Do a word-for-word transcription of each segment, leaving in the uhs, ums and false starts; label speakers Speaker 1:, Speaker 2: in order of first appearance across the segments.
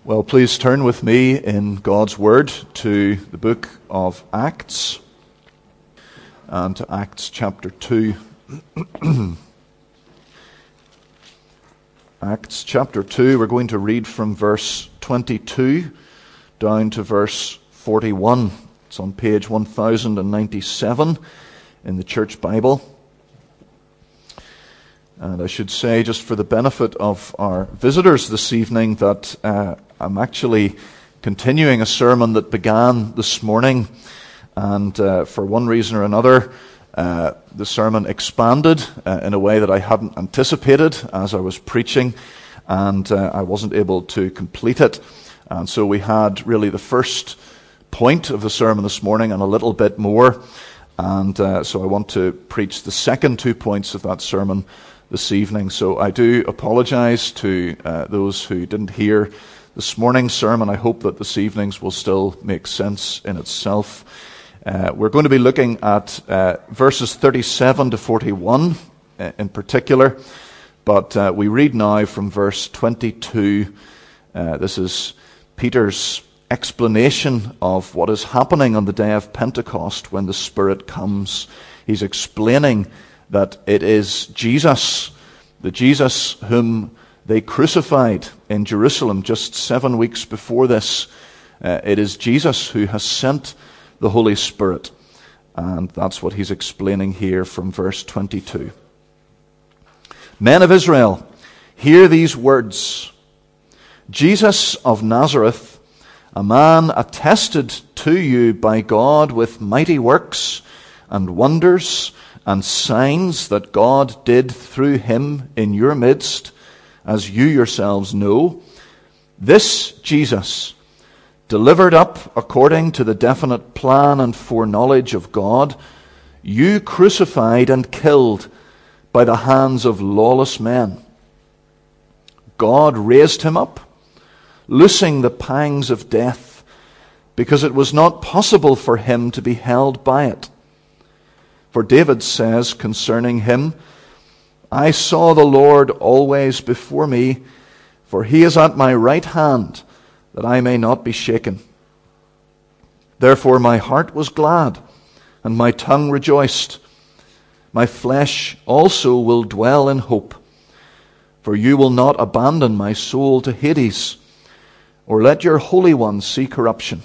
Speaker 1: Well, please turn with me in God's Word to the book of Acts and to Acts chapter two. Acts chapter two, we're going to read from verse twenty-two down to verse forty-one. It's on page one thousand ninety-seven in the Church Bible. And I should say, just for the benefit of our visitors this evening, that uh, I'm actually continuing a sermon that began this morning, and uh, for one reason or another, uh, the sermon expanded uh, in a way that I hadn't anticipated as I was preaching, and uh, I wasn't able to complete it. And so we had really the first point of the sermon this morning and a little bit more, and uh, so I want to preach the second two points of that sermon this evening. So I do apologize to uh, those who didn't hear this morning's sermon. I hope that this evening's will still make sense in itself. Uh, we're going to be looking at uh, verses thirty-seven to forty-one uh, in particular, but uh, we read now from verse twenty-two. Uh, this is Peter's explanation of what is happening on the day of Pentecost when the Spirit comes. He's explaining that it is Jesus, the Jesus whom they crucified in Jerusalem just seven weeks before this. Uh, it is Jesus who has sent the Holy Spirit. And that's what he's explaining here from verse twenty-two. Men of Israel, hear these words. Jesus of Nazareth, a man attested to you by God with mighty works and wonders and signs that God did through him in your midst, as you yourselves know, this Jesus, delivered up according to the definite plan and foreknowledge of God, you crucified and killed by the hands of lawless men. God raised him up, loosing the pangs of death, because it was not possible for him to be held by it. For David says concerning him, I saw the Lord always before me, for he is at my right hand, that I may not be shaken. Therefore my heart was glad, and my tongue rejoiced. My flesh also will dwell in hope, for you will not abandon my soul to Hades, or let your Holy One see corruption.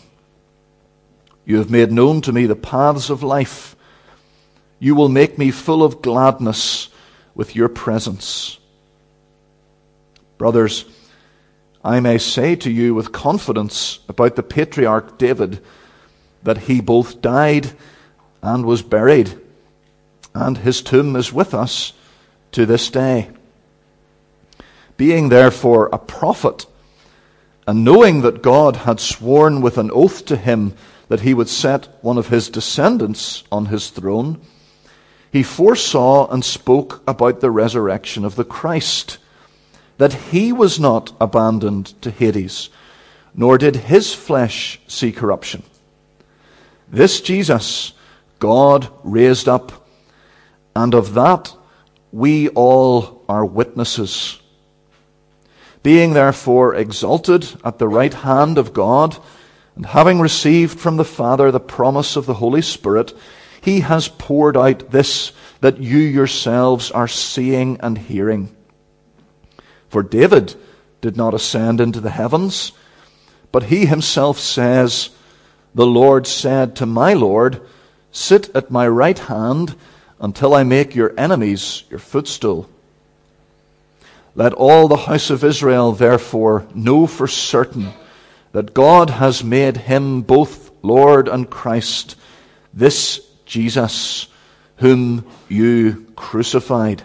Speaker 1: You have made known to me the paths of life. You will make me full of gladness with your presence. Brothers, I may say to you with confidence about the patriarch David that he both died and was buried, and his tomb is with us to this day. Being therefore a prophet, and knowing that God had sworn with an oath to him that he would set one of his descendants on his throne, he foresaw and spoke about the resurrection of the Christ, that he was not abandoned to Hades, nor did his flesh see corruption. This Jesus God raised up, and of that we all are witnesses. Being therefore exalted at the right hand of God, and having received from the Father the promise of the Holy Spirit, he has poured out this that you yourselves are seeing and hearing. For David did not ascend into the heavens, but he himself says, the Lord said to my Lord, sit at my right hand until I make your enemies your footstool. Let all the house of Israel therefore know for certain that God has made him both Lord and Christ, this Jesus, whom you crucified.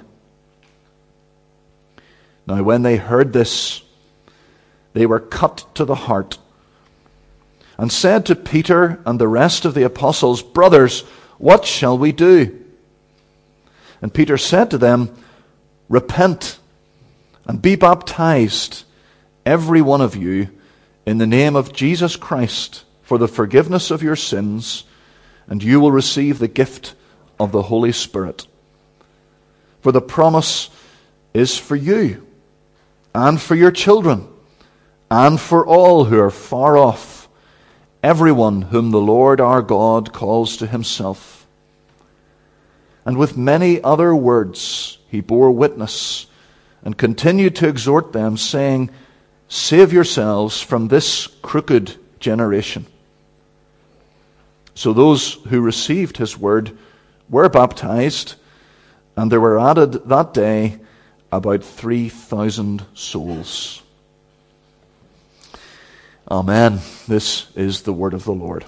Speaker 1: Now when they heard this, they were cut to the heart, and said to Peter and the rest of the apostles, Brothers, what shall we do? And Peter said to them, Repent, and be baptized, every one of you, in the name of Jesus Christ, for the forgiveness of your sins, and you will receive the gift of the Holy Spirit. For the promise is for you, and for your children, and for all who are far off, everyone whom the Lord our God calls to himself. And with many other words he bore witness and continued to exhort them, saying, Save yourselves from this crooked generation. So those who received his word were baptized, and there were added that day about three thousand souls. Amen. This is the word of the Lord.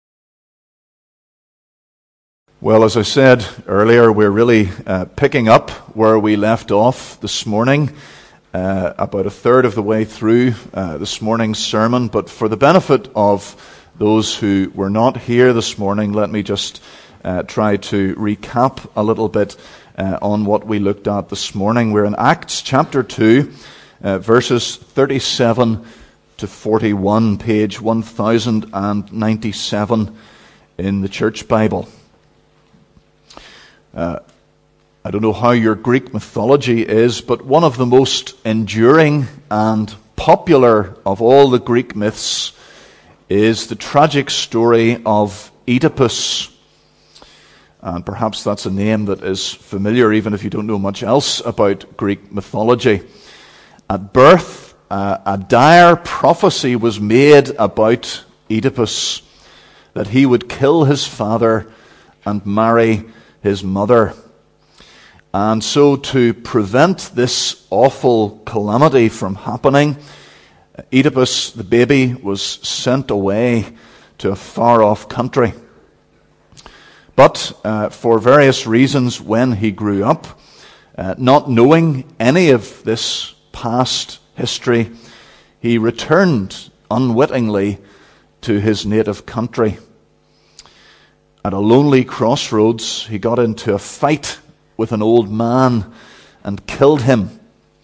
Speaker 1: Well, as I said earlier, we're really uh, picking up where we left off this morning, uh, about a third of the way through uh, this morning's sermon. But for the benefit of those who were not here this morning, let me just uh, try to recap a little bit uh, on what we looked at this morning. We're in Acts chapter two, uh, verses thirty-seven to forty-one, page one thousand ninety-seven in the Church Bible. Uh, I don't know how your Greek mythology is, but one of the most enduring and popular of all the Greek myths is the tragic story of Oedipus. And perhaps that's a name that is familiar even if you don't know much else about Greek mythology. At birth, uh, a dire prophecy was made about Oedipus, that he would kill his father and marry his mother. And so to prevent this awful calamity from happening, Oedipus, the baby, was sent away to a far-off country. But uh, for various reasons, when he grew up, uh, not knowing any of this past history, he returned unwittingly to his native country. At a lonely crossroads, he got into a fight with an old man and killed him.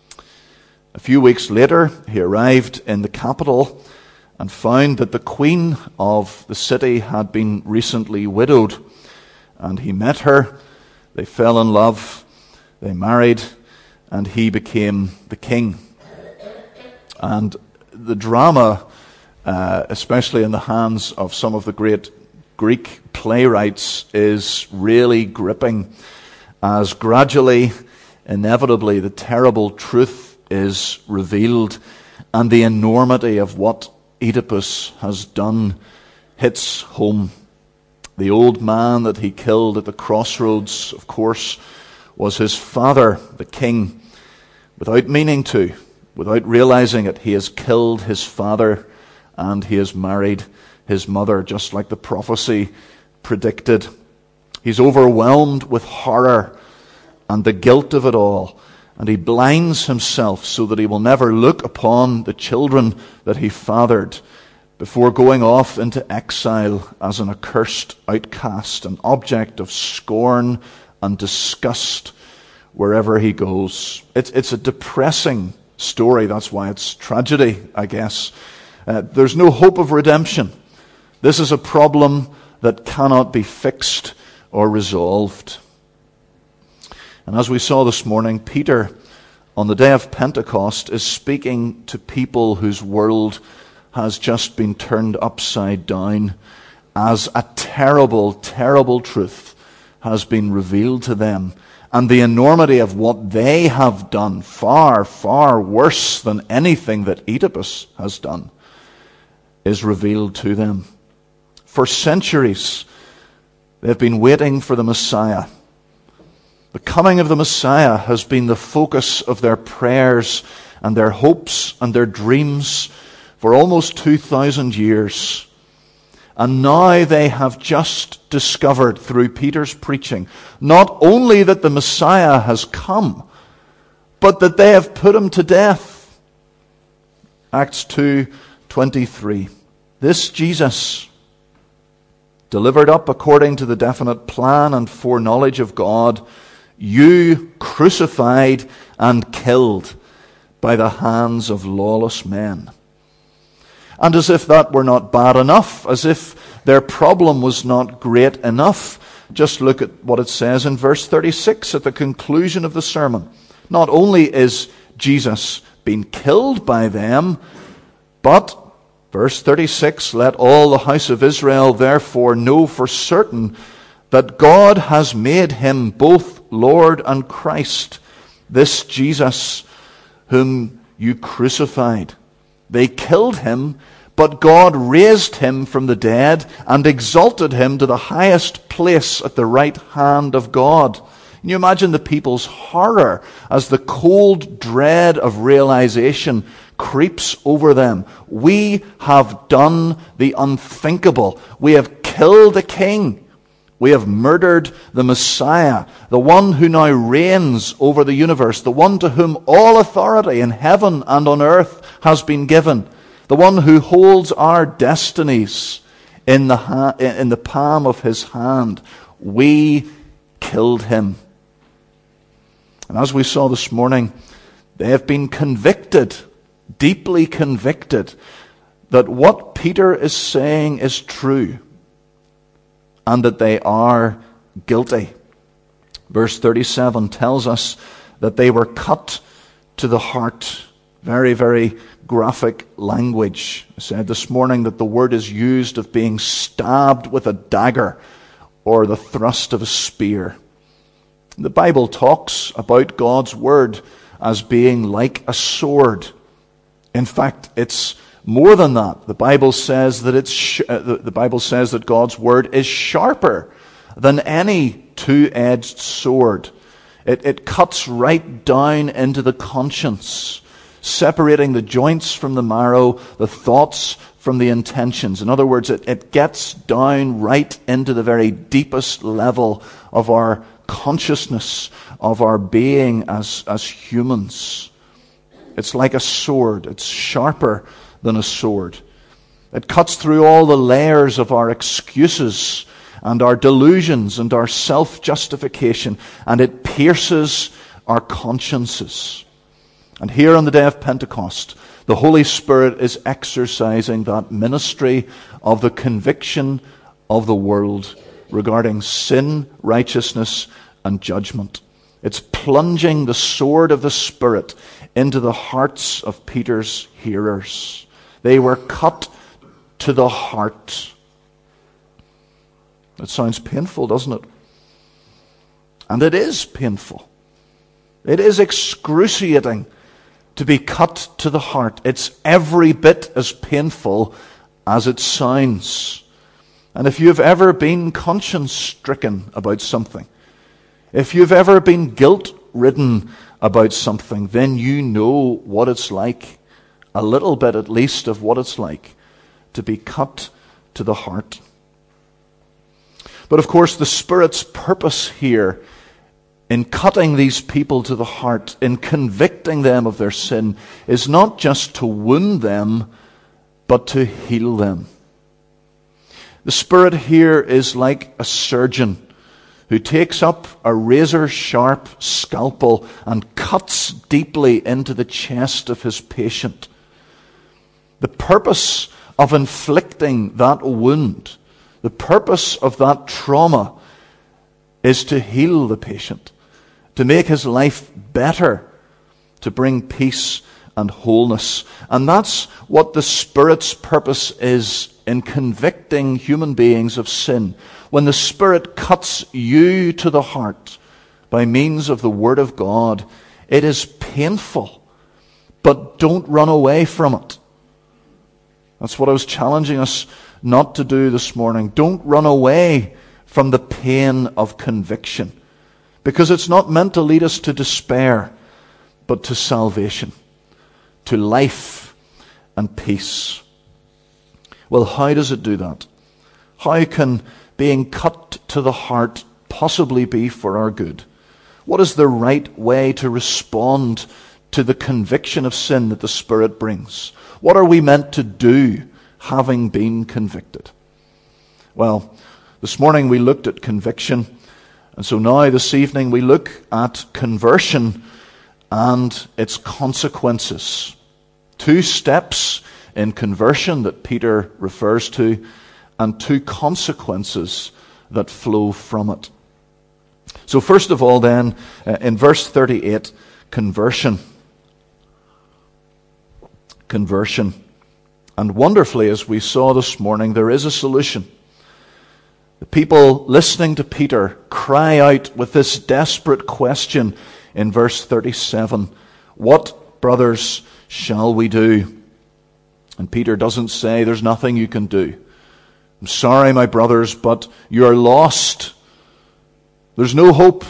Speaker 1: A few weeks later, he arrived in the capital and found that the queen of the city had been recently widowed. And he met her, they fell in love, they married, and he became the king. And the drama, uh, especially in the hands of some of the great Greek playwrights, is really gripping, as gradually, inevitably, the terrible truth is revealed, and the enormity of what Oedipus has done hits home. The old man that he killed at the crossroads, of course, was his father, the king. Without meaning to, without realizing it, he has killed his father and he has married his mother, just like the prophecy predicted. He's overwhelmed with horror and the guilt of it all, and he blinds himself so that he will never look upon the children that he fathered, before going off into exile as an accursed outcast, an object of scorn and disgust wherever he goes. It's, it's a depressing story. That's why it's tragedy, I guess. Uh, there's no hope of redemption. This is a problem that cannot be fixed or resolved. And as we saw this morning, Peter, on the day of Pentecost, is speaking to people whose world has just been turned upside down, as a terrible, terrible truth has been revealed to them. And the enormity of what they have done, far, far worse than anything that Oedipus has done, is revealed to them. For centuries, they've been waiting for the Messiah. The coming of the Messiah has been the focus of their prayers and their hopes and their dreams for almost two thousand years. And now they have just discovered through Peter's preaching not only that the Messiah has come, but that they have put him to death. Acts two twenty-three. This Jesus, delivered up according to the definite plan and foreknowledge of God, you crucified and killed by the hands of lawless men. And as if that were not bad enough, as if their problem was not great enough, just look at what it says in verse thirty-six at the conclusion of the sermon. Not only is Jesus being killed by them, But, verse thirty-six, let all the house of Israel therefore know for certain that God has made him both Lord and Christ, this Jesus whom you crucified. They killed him, but God raised him from the dead and exalted him to the highest place at the right hand of God. Can you imagine the people's horror as the cold dread of realization creeps over them? We have done the unthinkable. We have killed a king. We have murdered the Messiah, the one who now reigns over the universe, the one to whom all authority in heaven and on earth has been given, the one who holds our destinies in the, ha- in the palm of his hand. We killed him. And as we saw this morning, they have been convicted, deeply convicted, that what Peter is saying is true and that they are guilty. Verse thirty-seven tells us that they were cut to the heart. Very, very graphic language. I said this morning that the word is used of being stabbed with a dagger or the thrust of a spear. The Bible talks about God's word as being like a sword. In fact, it's more than that. The Bible says that it's sh- uh, the, the Bible says that God's word is sharper than any two-edged sword. It, it cuts right down into the conscience, separating the joints from the marrow, the thoughts from the intentions. In other words, it, it gets down right into the very deepest level of our consciousness, of our being as, as humans. It's like a sword. It's sharper than a sword. It cuts through all the layers of our excuses and our delusions and our self-justification, and it pierces our consciences. And here on the day of Pentecost, the Holy Spirit is exercising that ministry of the conviction of the world regarding sin, righteousness, and judgment. It's plunging the sword of the Spirit into the hearts of Peter's hearers. They were cut to the heart. It sounds painful, doesn't it? And it is painful. It is excruciating to be cut to the heart. It's every bit as painful as it sounds. And if you've ever been conscience-stricken about something, if you've ever been guilt-ridden about something, then you know what it's like, a little bit at least of what it's like to be cut to the heart. But of course, the Spirit's purpose here in cutting these people to the heart, in convicting them of their sin, is not just to wound them, but to heal them. The Spirit here is like a surgeon who takes up a razor-sharp scalpel and cuts deeply into the chest of his patient. The purpose of inflicting that wound, the purpose of that trauma, is to heal the patient, to make his life better, to bring peace and wholeness. And that's what the Spirit's purpose is in convicting human beings of sin. When the Spirit cuts you to the heart by means of the Word of God, it is painful, but don't run away from it. That's what I was challenging us not to do this morning. Don't run away from the pain of conviction, because it's not meant to lead us to despair, but to salvation, to life and peace. Well, how does it do that? How can being cut to the heart possibly be for our good? What is the right way to respond to the conviction of sin that the Spirit brings? What are we meant to do having been convicted? Well, this morning we looked at conviction, and so now this evening we look at conversion and its consequences. Two steps in conversion that Peter refers to, and two consequences that flow from it. So first of all then, uh, in verse thirty-eight, conversion. Conversion. And wonderfully, as we saw this morning, there is a solution. The people listening to Peter cry out with this desperate question in verse thirty-seven, "What, brothers, shall we do?" And Peter doesn't say, "There's nothing you can do. I'm sorry, my brothers, but you're lost. There's no hope.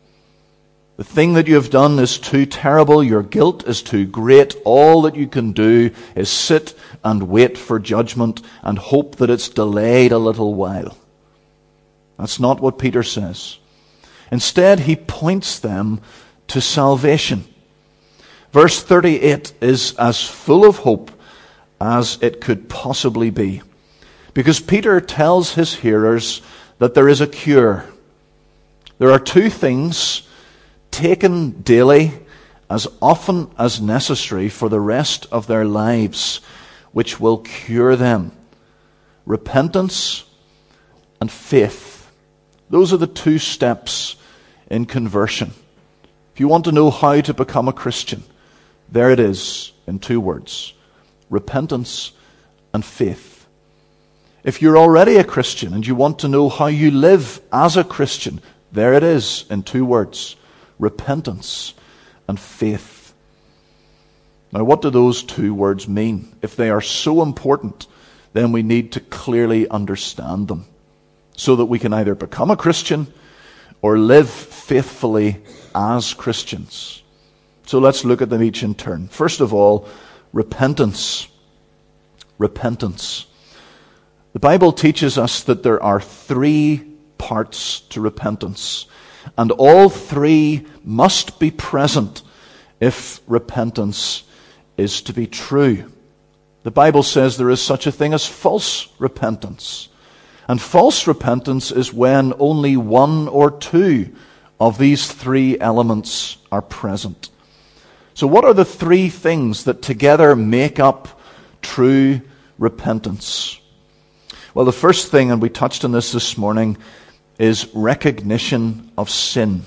Speaker 1: The thing that you have done is too terrible. Your guilt is too great. All that you can do is sit and wait for judgment and hope that it's delayed a little while." That's not what Peter says. Instead, he points them to salvation. Verse thirty-eight is as full of hope as it could possibly be, because Peter tells his hearers that there is a cure. There are two things taken daily as often as necessary for the rest of their lives which will cure them: repentance and faith. Those are the two steps in conversion. If you want to know how to become a Christian, there it is in two words: repentance and faith. If you're already a Christian and you want to know how you live as a Christian, there it is in two words: repentance and faith. Now, what do those two words mean? If they are so important, then we need to clearly understand them, so that we can either become a Christian or live faithfully as Christians. So let's look at them each in turn. First of all, repentance. Repentance. The Bible teaches us that there are three parts to repentance, and all three must be present if repentance is to be true. The Bible says there is such a thing as false repentance. And false repentance is when only one or two of these three elements are present. So what are the three things that together make up true repentance? Well, the first thing, and we touched on this this morning, is recognition of sin.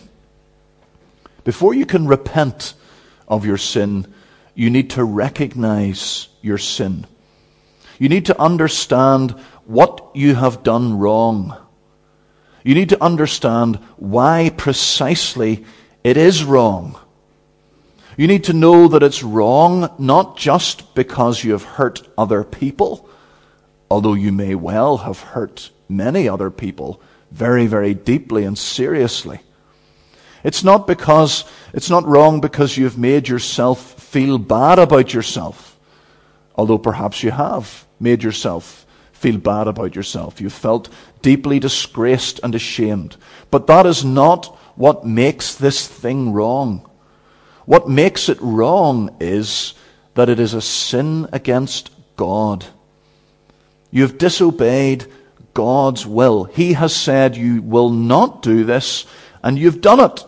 Speaker 1: Before you can repent of your sin, you need to recognize your sin. You need to understand what you have done wrong. You need to understand why precisely it is wrong. You need to know that it's wrong not just because you have hurt other people, although you may well have hurt many other people very, very deeply and seriously. It's not because, it's not wrong because you've made yourself feel bad about yourself, although perhaps you have made yourself feel bad about yourself. You've felt deeply disgraced and ashamed. But that is not what makes this thing wrong. What makes it wrong is that it is a sin against God. You've disobeyed God's will. He has said you will not do this, and you've done it.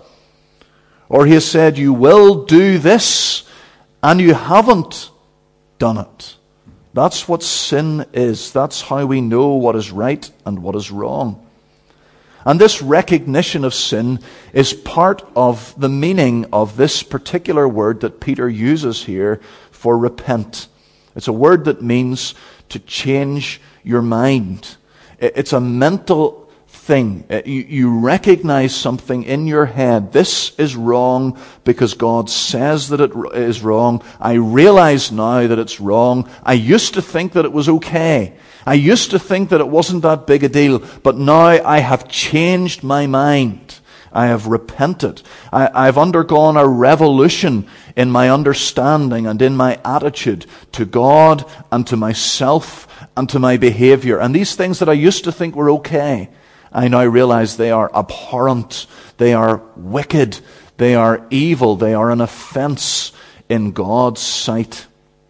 Speaker 1: Or He has said you will do this, and you haven't done it. That's what sin is. That's how we know what is right and what is wrong. And this recognition of sin is part of the meaning of this particular word that Peter uses here for repent. It's a word that means to change your mind. It's a mental thing. You, you recognize something in your head. This is wrong because God says that it is wrong. I realize now that it's wrong. I used to think that it was okay. I used to think that it wasn't that big a deal. But now I have changed my mind. I have repented. I, I've undergone a revolution in my understanding and in my attitude to God and to myself and to my behavior. And these things that I used to think were okay, I now realize they are abhorrent, they are wicked, they are evil, they are an offense in God's sight.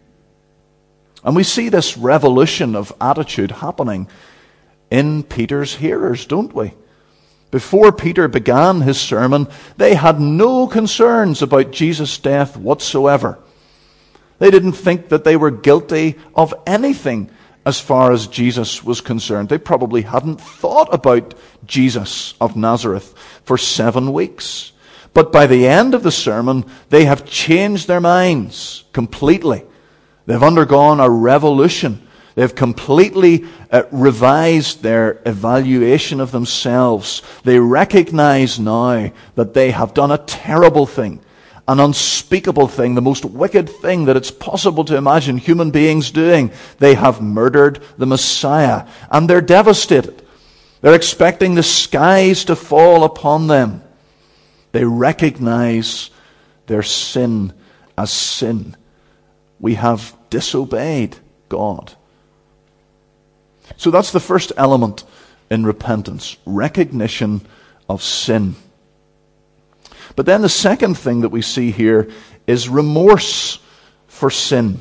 Speaker 1: And we see this revolution of attitude happening in Peter's hearers, don't we? Before Peter began his sermon, they had no concerns about Jesus' death whatsoever. They didn't think that they were guilty of anything as far as Jesus was concerned. They probably hadn't thought about Jesus of Nazareth for seven weeks. But by the end of the sermon, they have changed their minds completely. They've undergone a revolution. They've completely uh, revised their evaluation of themselves. They recognize now that they have done a terrible thing, an unspeakable thing, the most wicked thing that it's possible to imagine human beings doing. They have murdered the Messiah, and they're devastated. They're expecting the skies to fall upon them. They recognize their sin as sin. We have disobeyed God. So that's the first element in repentance, recognition of sin. But then the second thing that we see here is remorse for sin.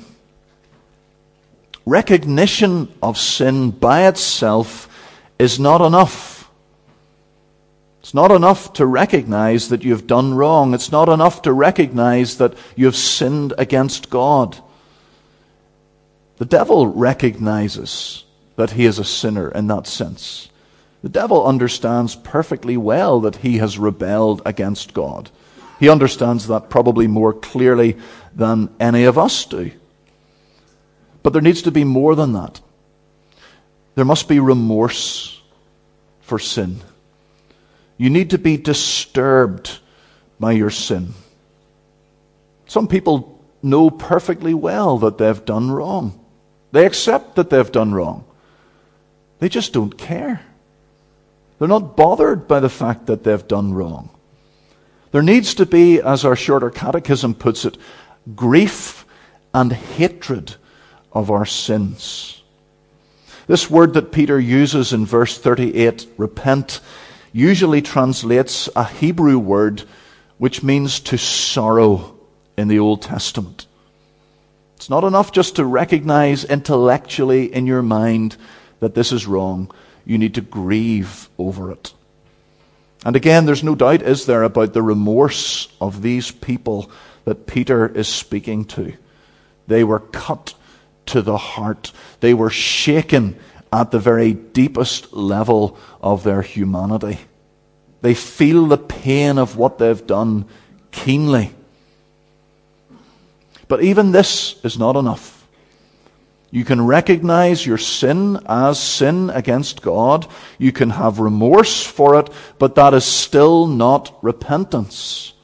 Speaker 1: Recognition of sin by itself is not enough. It's not enough to recognize that you've done wrong. It's not enough to recognize that you've sinned against God. The devil recognizes that he is a sinner in that sense. The devil understands perfectly well that he has rebelled against God. He understands that probably more clearly than any of us do. But there needs to be more than that. There must be remorse for sin. You need to be disturbed by your sin. Some people know perfectly well that they've done wrong. They accept that they've done wrong. They just don't care. They're not bothered by the fact that they've done wrong. There needs to be, as our shorter catechism puts it, grief and hatred of our sins. This word that Peter uses in verse thirty-eight, repent, usually translates a Hebrew word which means to sorrow in the Old Testament. It's not enough just to recognize intellectually in your mind that this is wrong. You need to grieve over it. And again, there's no doubt, is there, about the remorse of these people that Peter is speaking to. They were cut to the heart. They were shaken at the very deepest level of their humanity. They feel the pain of what they've done keenly. But even this is not enough. You can recognize your sin as sin against God. You can have remorse for it, but that is still not repentance.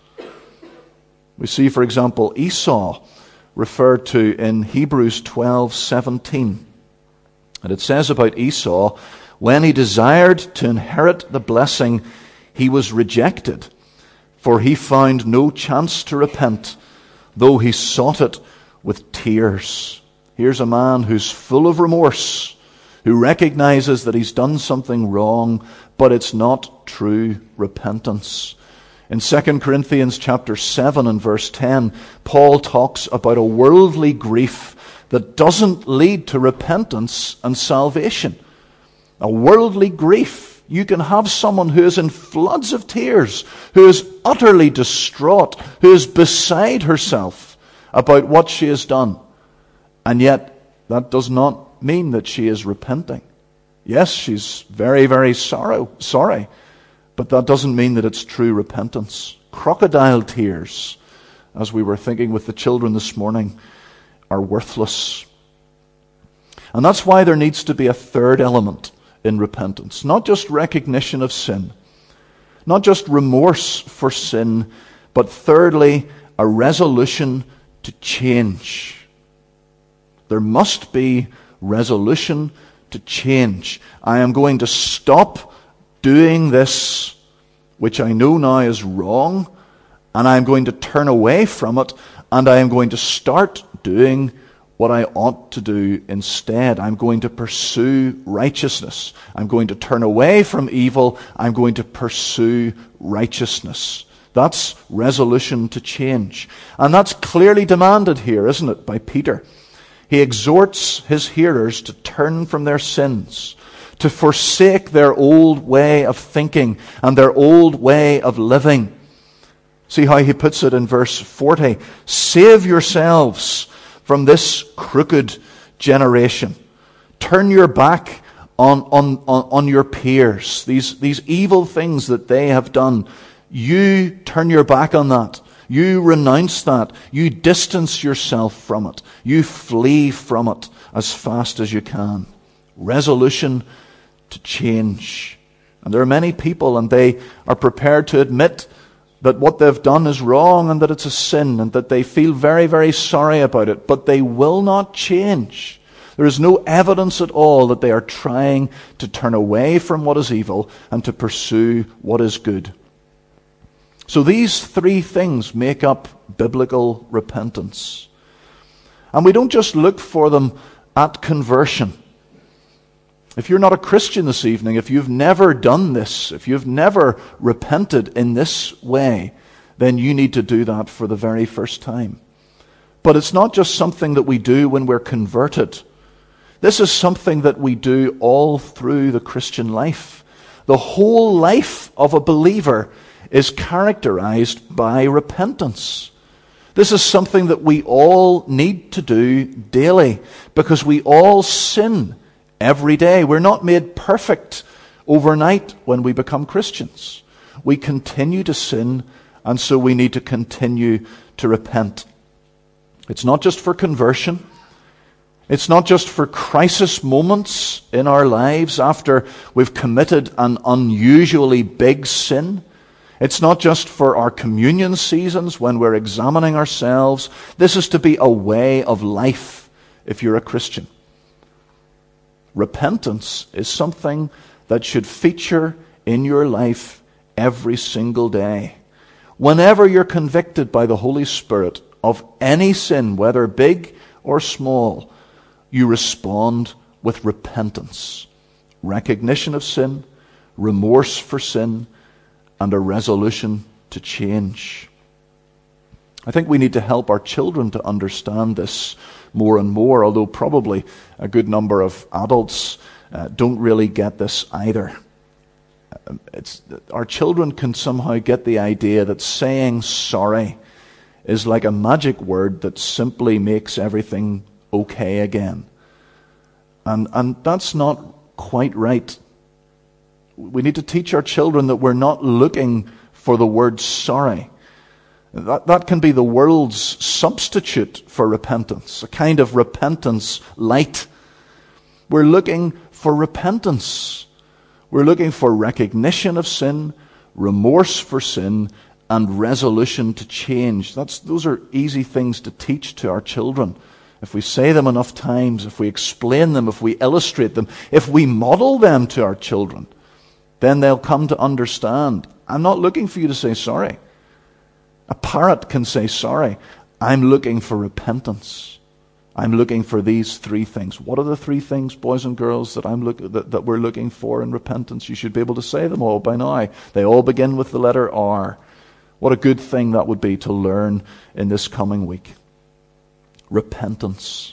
Speaker 1: We see, for example, Esau referred to in Hebrews twelve seventeen. And it says about Esau, when he desired to inherit the blessing, he was rejected, for he found no chance to repent, though he sought it with tears. Here's a man who's full of remorse, who recognizes that he's done something wrong, but it's not true repentance. In Second Corinthians chapter seven and verse ten, Paul talks about a worldly grief that doesn't lead to repentance and salvation. A worldly grief. You can have someone who is in floods of tears, who is utterly distraught, who is beside herself about what she has done. And yet, that does not mean that she is repenting. Yes, she's very, very sorrow, sorry, but that doesn't mean that it's true repentance. Crocodile tears, as we were thinking with the children this morning, are worthless. And that's why there needs to be a third element in repentance. Not just recognition of sin, not just remorse for sin, but thirdly, a resolution to change. There must be resolution to change. I am going to stop doing this which I know now is wrong, and I am going to turn away from it, and I am going to start doing what I ought to do instead. I'm going to pursue righteousness. I'm going to turn away from evil. I'm going to pursue righteousness. That's resolution to change. And that's clearly demanded here, isn't it, by Peter? He exhorts his hearers to turn from their sins, to forsake their old way of thinking and their old way of living. See how he puts it in verse forty. Save yourselves from this crooked generation. Turn your back on, on, on, on your peers, these, these evil things that they have done. You turn your back on that. You renounce that. You distance yourself from it. You flee from it as fast as you can. Resolution to change. And there are many people, and they are prepared to admit that what they've done is wrong and that it's a sin and that they feel very, very sorry about it, but they will not change. There is no evidence at all that they are trying to turn away from what is evil and to pursue what is good. So these three things make up biblical repentance. And we don't just look for them at conversion. If you're not a Christian this evening, if you've never done this, if you've never repented in this way, then you need to do that for the very first time. But it's not just something that we do when we're converted. This is something that we do all through the Christian life. The whole life of a believer is characterized by repentance. This is something that we all need to do daily because we all sin every day. We're not made perfect overnight when we become Christians. We continue to sin, and so we need to continue to repent. It's not just for conversion. It's not just for crisis moments in our lives after we've committed an unusually big sin. It's not just for our communion seasons when we're examining ourselves. This is to be a way of life if you're a Christian. Repentance is something that should feature in your life every single day. Whenever you're convicted by the Holy Spirit of any sin, whether big or small, you respond with repentance, recognition of sin, remorse for sin, and a resolution to change. I think we need to help our children to understand this more and more, although probably a good number of adults uh, don't really get this either. It's, our children can somehow get the idea that saying sorry is like a magic word that simply makes everything okay again. And, and that's not quite right. We need to teach our children that we're not looking for the word sorry. That, that can be the world's substitute for repentance, a kind of repentance light. We're looking for repentance. We're looking for recognition of sin, remorse for sin, and resolution to change. That's, those are easy things to teach to our children. If we say them enough times, if we explain them, if we illustrate them, if we model them to our children, then they'll come to understand. I'm not looking for you to say sorry. A parrot can say sorry. I'm looking for repentance. I'm looking for these three things. What are the three things, boys and girls, that I'm look that, that we're looking for in repentance? You should be able to say them all by now. They all begin with the letter R. What a good thing that would be to learn in this coming week. Repentance.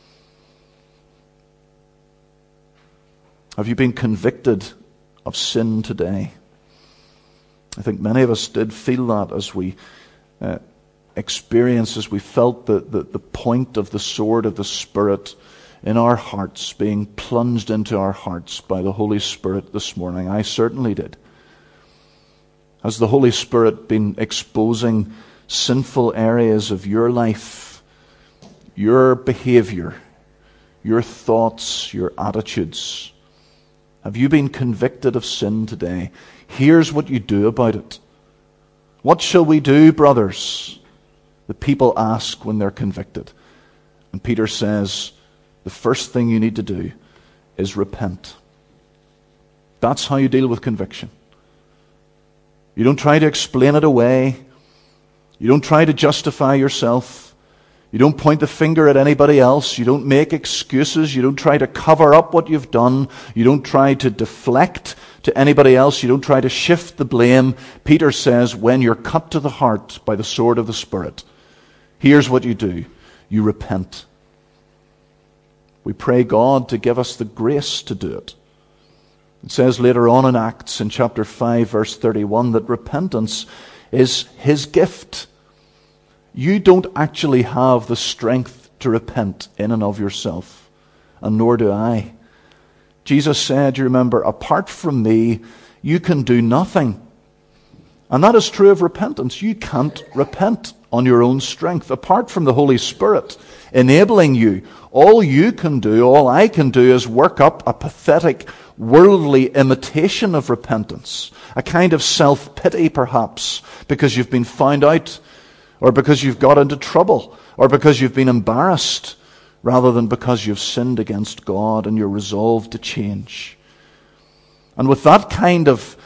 Speaker 1: Have you been convicted of sin today? I think many of us did feel that as we uh, experienced, as we felt the, the, the point of the sword of the Spirit in our hearts, being plunged into our hearts by the Holy Spirit this morning. I certainly did. Has the Holy Spirit been exposing sinful areas of your life, your behavior, your thoughts, your attitudes? Have you been convicted of sin today? Here's what you do about it. What shall we do, brothers? The people ask when they're convicted. And Peter says, the first thing you need to do is repent. That's how you deal with conviction. You don't try to explain it away. You don't try to justify yourself. You don't point the finger at anybody else. You don't make excuses. You don't try to cover up what you've done. You don't try to deflect to anybody else. You don't try to shift the blame. Peter says, when you're cut to the heart by the sword of the Spirit, here's what you do. You repent. We pray God to give us the grace to do it. It says later on in Acts, in chapter five, verse thirty-one, that repentance is His gift. You don't actually have the strength to repent in and of yourself, and nor do I. Jesus said, you remember, apart from me, you can do nothing. And that is true of repentance. You can't repent on your own strength. Apart from the Holy Spirit enabling you, all you can do, all I can do is work up a pathetic, worldly imitation of repentance. A kind of self-pity, perhaps, because you've been found out, or because you've got into trouble, or because you've been embarrassed, rather than because you've sinned against God and you're resolved to change. And with that kind of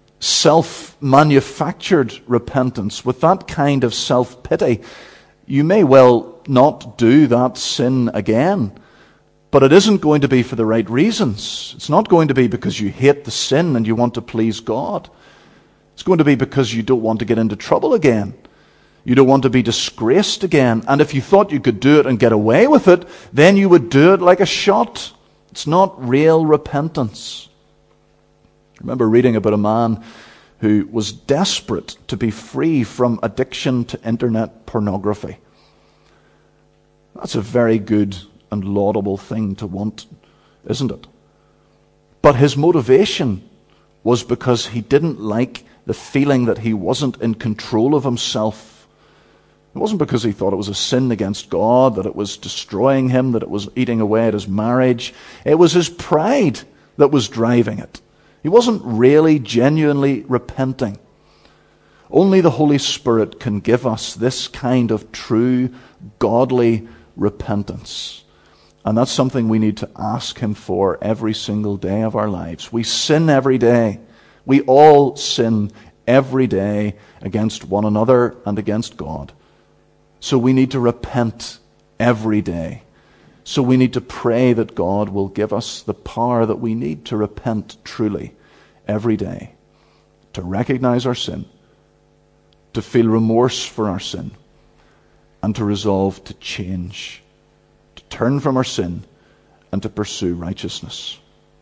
Speaker 1: self-manufactured repentance, with that kind of self-pity, you may well not do that sin again. But it isn't going to be for the right reasons. It's not going to be because you hate the sin and you want to please God. It's going to be because you don't want to get into trouble again. You don't want to be disgraced again. And if you thought you could do it and get away with it, then you would do it like a shot. It's not real repentance. I remember reading about a man who was desperate to be free from addiction to internet pornography. That's a very good and laudable thing to want, isn't it? But his motivation was because he didn't like the feeling that he wasn't in control of himself. It wasn't because he thought it was a sin against God, that it was destroying him, that it was eating away at his marriage. It was his pride that was driving it. He wasn't really, genuinely repenting. Only the Holy Spirit can give us this kind of true, godly repentance. And that's something we need to ask Him for every single day of our lives. We sin every day. We all sin every day against one another and against God. So we need to repent every day. So we need to pray that God will give us the power that we need to repent truly every day. To recognize our sin, to feel remorse for our sin, and to resolve to change, to turn from our sin and to pursue righteousness.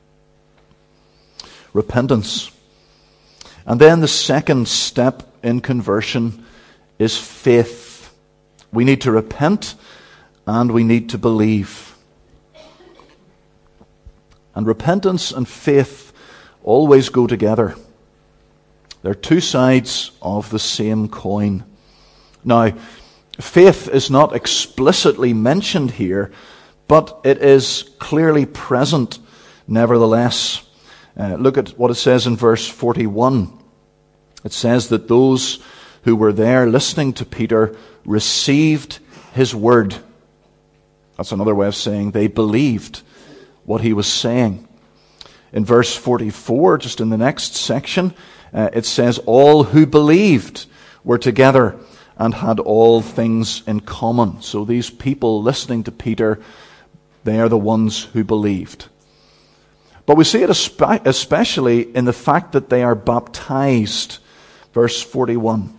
Speaker 1: Repentance. And then the second step in conversion is faith. We need to repent and we need to believe. And repentance and faith always go together. They're two sides of the same coin. Now, faith is not explicitly mentioned here, but it is clearly present nevertheless. Uh, look at what it says in verse forty-one. It says that those who were there listening to Peter received his word. That's another way of saying they believed what he was saying. In verse forty-four, just in the next section, uh, it says, all who believed were together and had all things in common. So these people listening to Peter, they are the ones who believed. But we see it especially in the fact that they are baptized. Verse forty-one.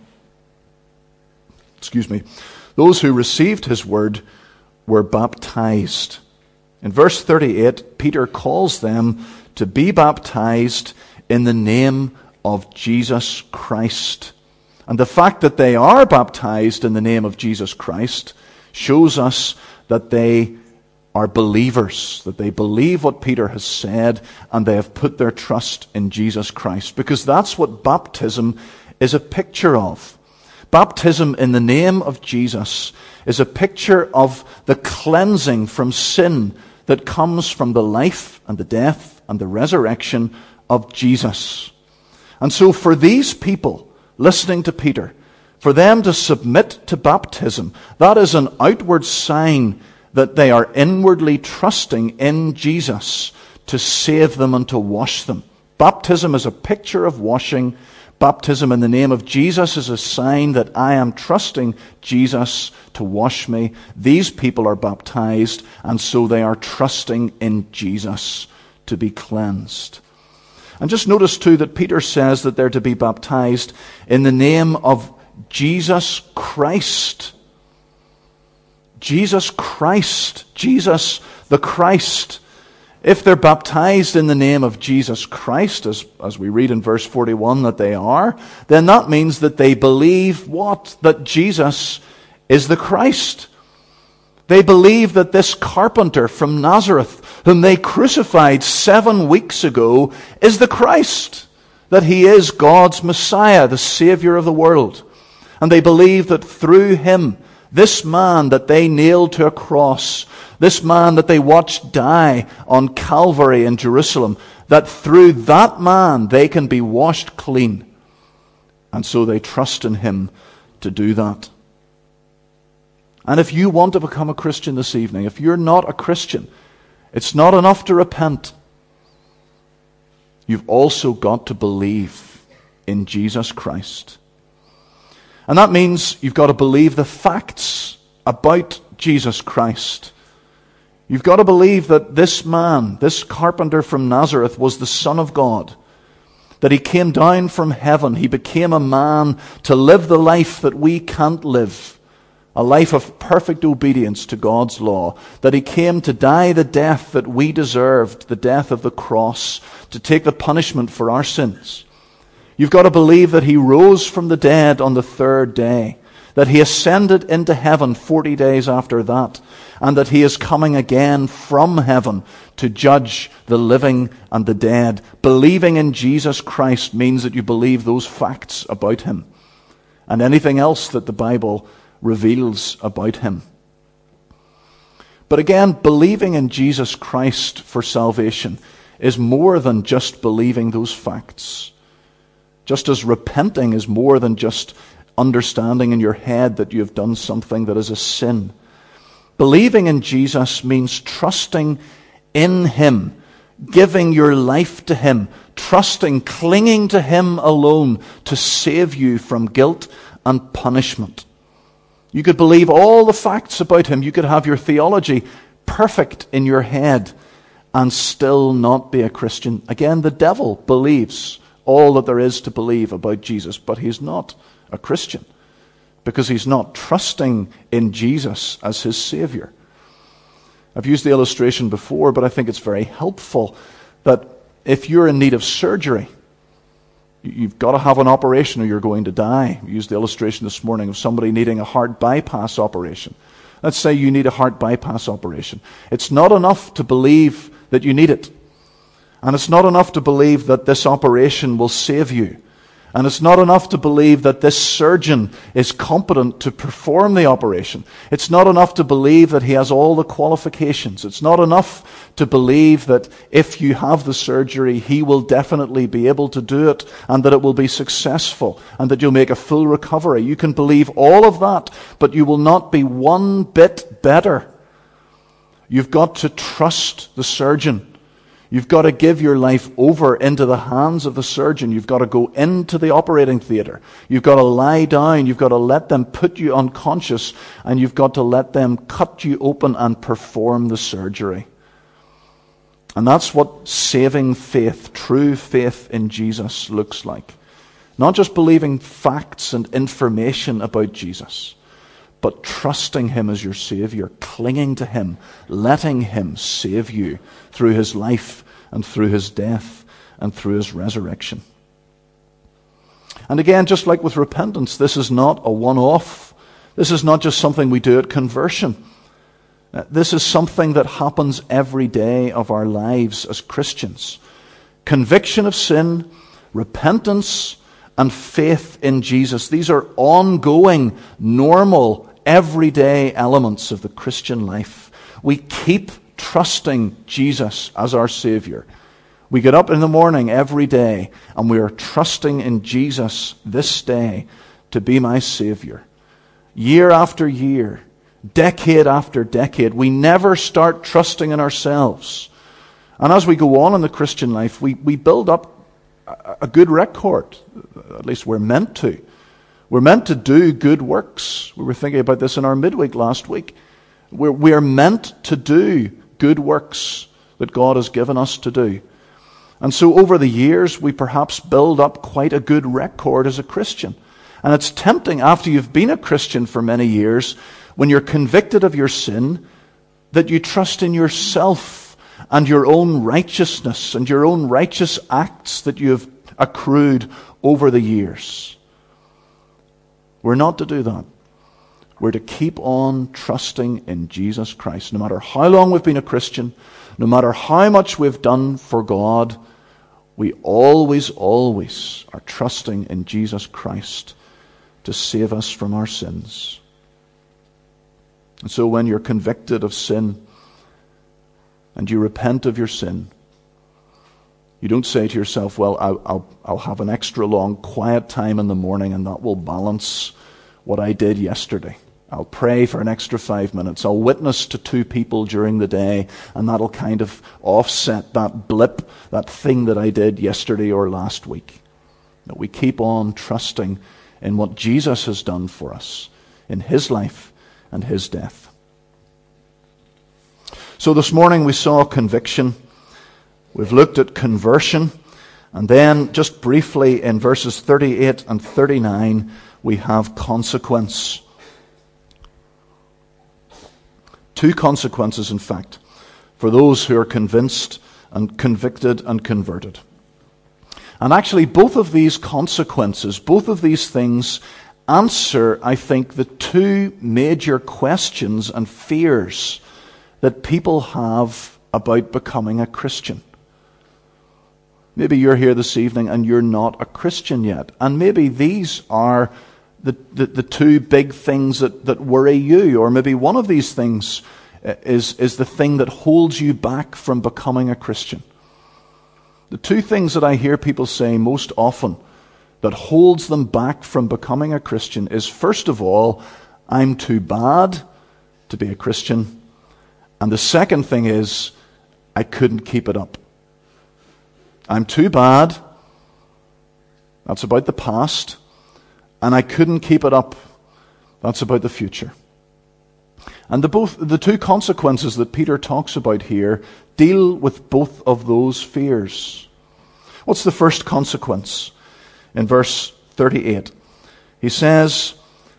Speaker 1: Excuse me. Those who received his word were baptized. In verse thirty-eight, Peter calls them to be baptized in the name of Jesus Christ. And the fact that they are baptized in the name of Jesus Christ shows us that they are believers, that they believe what Peter has said, and they have put their trust in Jesus Christ. Because that's what baptism is a picture of. Baptism in the name of Jesus is a picture of the cleansing from sin that comes from the life and the death and the resurrection of Jesus. And so for these people listening to Peter, for them to submit to baptism, that is an outward sign that they are inwardly trusting in Jesus to save them and to wash them. Baptism is a picture of washing. Baptism in the name of Jesus is a sign that I am trusting Jesus to wash me. These people are baptized, and so they are trusting in Jesus to be cleansed. And just notice too that Peter says that they're to be baptized in the name of Jesus Christ. Jesus Christ. Jesus the Christ. If they're baptized in the name of Jesus Christ, as, as we read in verse forty-one that they are, then that means that they believe what? That Jesus is the Christ. They believe that this carpenter from Nazareth, whom they crucified seven weeks ago, is the Christ. that he is God's Messiah, the Savior of the world. And they believe that through him, this man that they nailed to a cross, this man that they watched die on Calvary in Jerusalem, that through that man they can be washed clean. And so they trust in him to do that. And if you want to become a Christian this evening, if you're not a Christian, it's not enough to repent. You've also got to believe in Jesus Christ. And that means you've got to believe the facts about Jesus Christ. You've got to believe that this man, this carpenter from Nazareth, was the Son of God. That he came down from heaven. He became a man to live the life that we can't live. A life of perfect obedience to God's law. That he came to die the death that we deserved, the death of the cross, to take the punishment for our sins. You've got to believe that he rose from the dead on the third day, that he ascended into heaven forty days after that, and that he is coming again from heaven to judge the living and the dead. Believing in Jesus Christ means that you believe those facts about him and anything else that the Bible reveals about him. But again, believing in Jesus Christ for salvation is more than just believing those facts. Just as repenting is more than just understanding in your head that you have done something that is a sin. Believing in Jesus means trusting in him, giving your life to him, trusting, clinging to him alone to save you from guilt and punishment. You could believe all the facts about him. You could have your theology perfect in your head and still not be a Christian. Again, the devil believes all that there is to believe about Jesus, but he's not a Christian because he's not trusting in Jesus as his Savior. I've used the illustration before, but I think it's very helpful that if you're in need of surgery, you've got to have an operation or you're going to die. We used the illustration this morning of somebody needing a heart bypass operation. Let's say you need a heart bypass operation. It's not enough to believe that you need it. And it's not enough to believe that this operation will save you. And it's not enough to believe that this surgeon is competent to perform the operation. It's not enough to believe that he has all the qualifications. It's not enough to believe that if you have the surgery, he will definitely be able to do it and that it will be successful and that you'll make a full recovery. You can believe all of that, but you will not be one bit better. You've got to trust the surgeon. You've got to give your life over into the hands of the surgeon. You've got to go into the operating theater. You've got to lie down. You've got to let them put you unconscious, and you've got to let them cut you open and perform the surgery. And that's what saving faith, true faith in Jesus looks like. Not just believing facts and information about Jesus, but trusting him as your Savior, clinging to him, letting him save you through his life and through his death and through his resurrection. And again, just like with repentance, this is not a one-off. This is not just something we do at conversion. This is something that happens every day of our lives as Christians. Conviction of sin, repentance, and faith in Jesus. These are ongoing, normal, everyday elements of the Christian life. We keep trusting Jesus as our Savior. We get up in the morning every day and we are trusting in Jesus this day to be my Savior. Year after year, decade after decade, we never start trusting in ourselves. And as we go on in the Christian life, we, we build up a, a good record. At least we're meant to. We're meant to do good works. We were thinking about this in our midweek last week. We're, we are meant to do good works that God has given us to do. And so over the years, we perhaps build up quite a good record as a Christian. And it's tempting after you've been a Christian for many years, when you're convicted of your sin, that you trust in yourself and your own righteousness and your own righteous acts that you have accrued over the years. We're not to do that. We're to keep on trusting in Jesus Christ. No matter how long we've been a Christian, no matter how much we've done for God, We always, always are trusting in Jesus Christ to save us from our sins. And so when you're convicted of sin and you repent of your sin, you don't say to yourself, well, I'll, I'll, I'll have an extra long quiet time in the morning and that will balance what I did yesterday. I'll pray for an extra five minutes. I'll witness to two people during the day, and that'll kind of offset that blip, that thing that I did yesterday or last week. That we keep on trusting in what Jesus has done for us, in his life and his death. So this morning we saw conviction. We've looked at conversion. And then, just briefly, in verses thirty-eight and thirty-nine, we have consequence. Two consequences, in fact, for those who are convinced and convicted and converted. And actually, both of these consequences, both of these things answer, I think, the two major questions and fears that people have about becoming a Christian. Maybe you're here this evening and you're not a Christian yet. And maybe these are The, the, the two big things that, that worry you, or maybe one of these things is, is the thing that holds you back from becoming a Christian. The two things that I hear people say most often that holds them back from becoming a Christian is, first of all, I'm too bad to be a Christian. And the second thing is, I couldn't keep it up. I'm too bad. That's about the past. And I couldn't keep it up. That's about the future. And the both the two consequences that Peter talks about here deal with both of those fears. What's the first consequence? In verse thirty-eight, he says,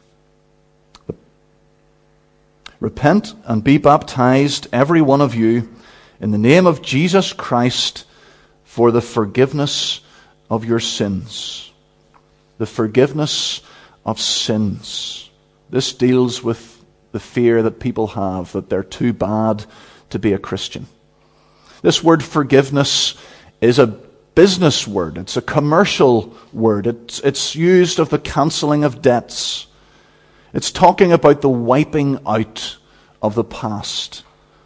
Speaker 1: repent and be baptized, every one of you, in the name of Jesus Christ, for the forgiveness of your sins. The forgiveness of sins. This deals with the fear that people have that they're too bad to be a Christian. This word forgiveness is a business word. It's a commercial word. It's, it's used of the cancelling of debts. It's talking about the wiping out of the past.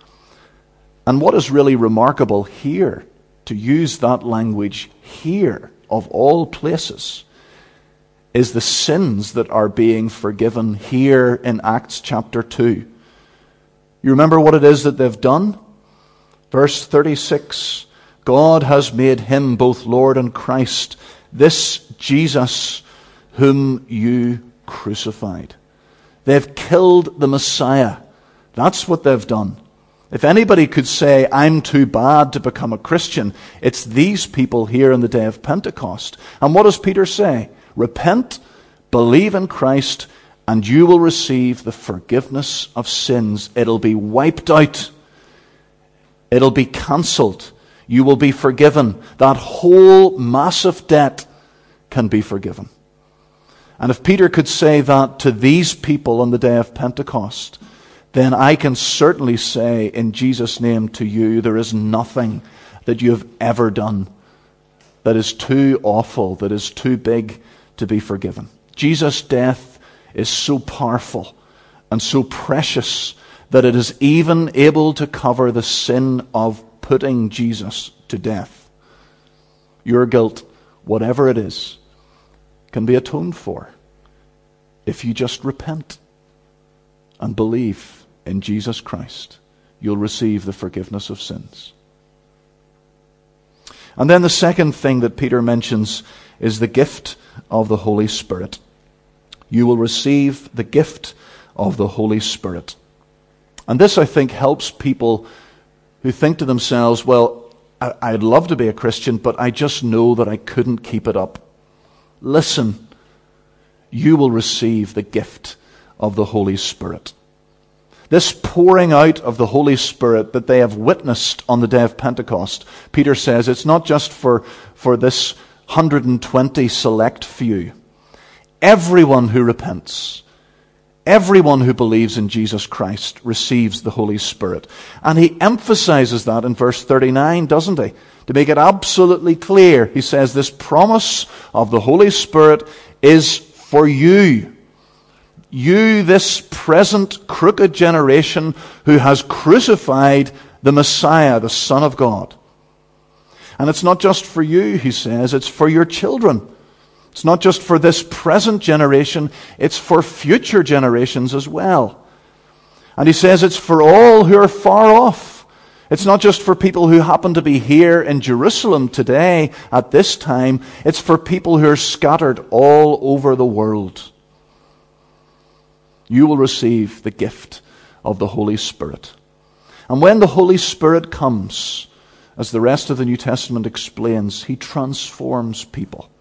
Speaker 1: And what is really remarkable here, to use that language here, of all places, is the sins that are being forgiven here in Acts chapter two. You remember what it is that they've done? Verse thirty-six, God has made him both Lord and Christ, this Jesus whom you crucified. They've killed the Messiah. That's what they've done. If anybody could say, I'm too bad to become a Christian, it's these people here on the day of Pentecost. And what does Peter say? Repent, believe in Christ, and you will receive the forgiveness of sins. It'll be wiped out. It'll be cancelled. You will be forgiven. That whole massive debt can be forgiven. And if Peter could say that to these people on the day of Pentecost, then I can certainly say in Jesus' name to you, there is nothing that you have ever done that is too awful, that is too big to be forgiven. Jesus' death is so powerful and so precious that it is even able to cover the sin of putting Jesus to death. Your guilt, whatever it is, can be atoned for if you just repent and believe in Jesus Christ. You'll receive the forgiveness of sins. And then the second thing that Peter mentions is the gift of the Holy Spirit. You will receive the gift of the Holy Spirit. And this, I think, helps people who think to themselves, well, I'd love to be a Christian, but I just know that I couldn't keep it up. Listen, you will receive the gift of the Holy Spirit. This pouring out of the Holy Spirit that they have witnessed on the day of Pentecost, Peter says it's not just for, for this one hundred twenty select few. Everyone who repents Everyone who believes in Jesus Christ receives the Holy Spirit. And he emphasizes that in verse thirty-nine, doesn't he? To make it absolutely clear, he says this promise of the Holy Spirit is for you. You, this present crooked generation who has crucified the Messiah, the Son of God. And it's not just for you, he says, it's for your children. It's not just for this present generation, it's for future generations as well. And he says it's for all who are far off. It's not just for people who happen to be here in Jerusalem today at this time. It's for people who are scattered all over the world. You will receive the gift of the Holy Spirit. And when the Holy Spirit comes, as the rest of the New Testament explains, he transforms people.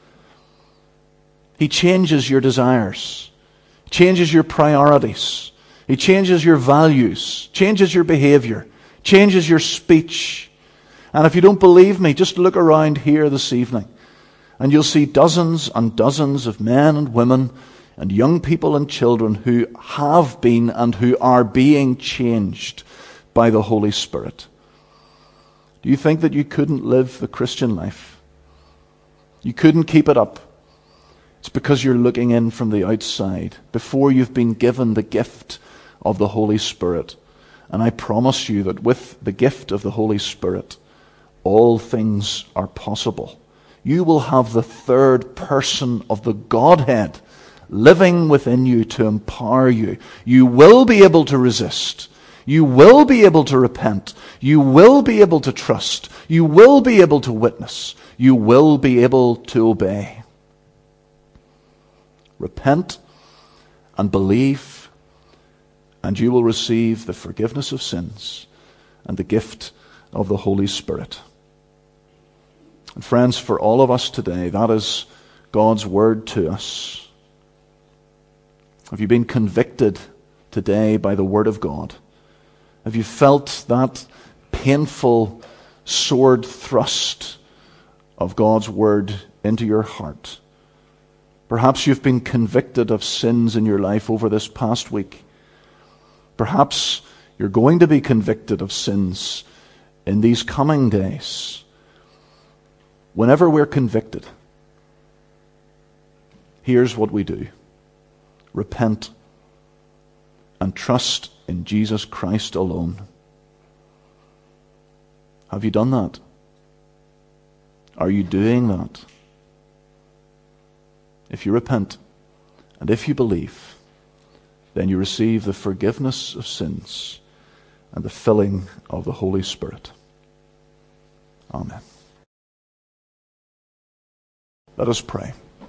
Speaker 1: He changes your desires, changes your priorities. He changes your values, changes your behavior, changes your speech. And if you don't believe me, just look around here this evening and you'll see dozens and dozens of men and women and young people and children who have been and who are being changed by the Holy Spirit. Do you think that you couldn't live the Christian life? You couldn't keep it up? It's because you're looking in from the outside before you've been given the gift of the Holy Spirit. And I promise you that with the gift of the Holy Spirit, all things are possible. You will have the third person of the Godhead living within you to empower you. You will be able to resist. You will be able to repent. You will be able to trust. You will be able to witness. You will be able to obey. Repent and believe, and you will receive the forgiveness of sins and the gift of the Holy Spirit. And friends, for all of us today, that is God's word to us. Have you been convicted today by the word of God? Have you felt that painful sword thrust of God's word into your heart? Perhaps you've been convicted of sins in your life over this past week. Perhaps you're going to be convicted of sins in these coming days. Whenever we're convicted, here's what we do. Repent and trust in Jesus Christ alone. Have you done that? Are you doing that? If you repent and if you believe, then you receive the forgiveness of sins and the filling of the Holy Spirit. Amen. Let us pray.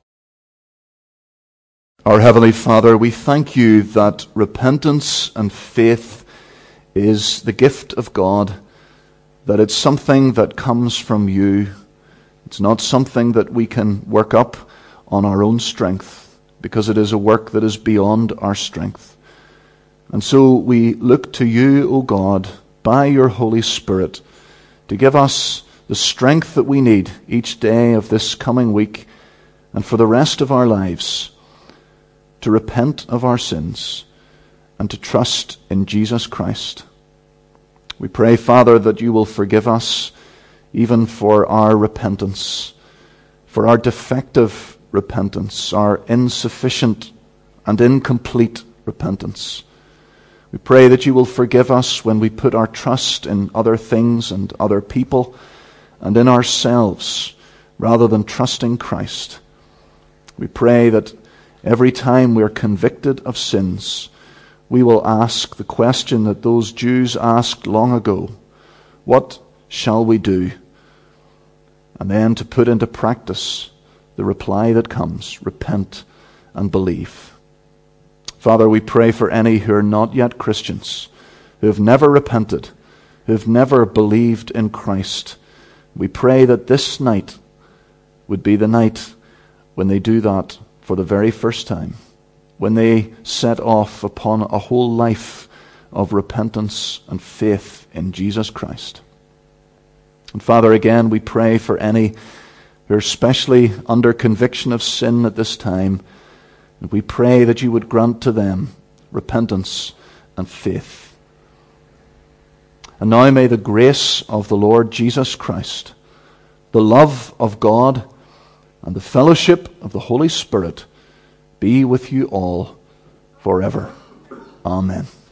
Speaker 1: Our Heavenly Father, we thank you that repentance and faith is the gift of God, that it's something that comes from you. It's not something that we can work up on our own strength, because it is a work that is beyond our strength. And so we look to you, O God, by your Holy Spirit, to give us the strength that we need each day of this coming week and for the rest of our lives, to repent of our sins and to trust in Jesus Christ. We pray, Father, that you will forgive us even for our repentance, for our defective repentance, our insufficient and incomplete repentance. We pray that you will forgive us when we put our trust in other things and other people and in ourselves rather than trusting Christ. We pray that every time we are convicted of sins, we will ask the question that those Jews asked long ago, what shall we do? And then to put into practice the reply that comes, repent and believe. Father, we pray for any who are not yet Christians, who have never repented, who have never believed in Christ. We pray that this night would be the night when they do that for the very first time, when they set off upon a whole life of repentance and faith in Jesus Christ. And Father, again, we pray for any who are especially under conviction of sin at this time, And we pray that you would grant to them repentance and faith. And now may the grace of the Lord Jesus Christ, the love of God, and the fellowship of the Holy Spirit be with you all forever. Amen.